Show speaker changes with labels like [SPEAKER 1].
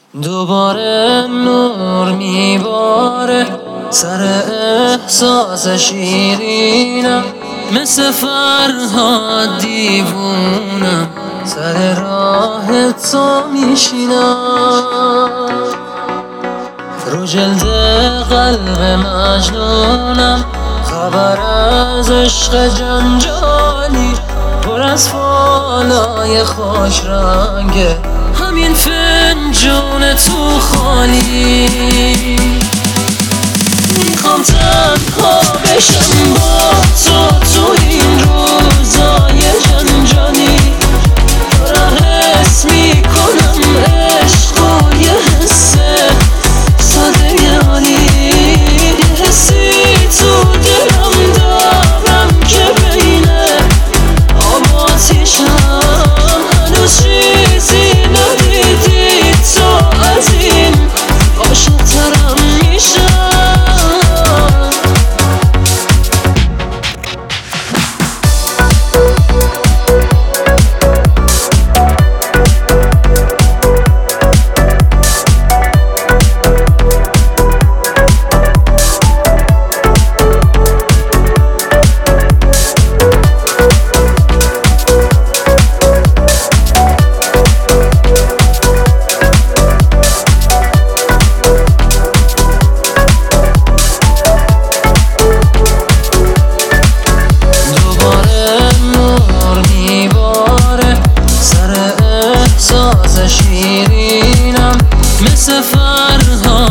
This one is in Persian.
[SPEAKER 1] دوباره نور میباره سر احساس شیرینم، مثل فرهاد دیوونم سر راه تو میشینم. رو جلد قلب مجنونم خبر از عشق جنجالی، پر از فالای خوش رنگه همین فنجون تو خالی. میخوام تنها بشم با تو این روزای جنجالی، دارم حس میکنم عشق و یه حس ساده عالی، یه حسی تو دلم دارم که بینه آب و آتیشم هنوز چیزی ندیدی تو از این عاشق‌ترم میشم. شیرینم مثل فرهاد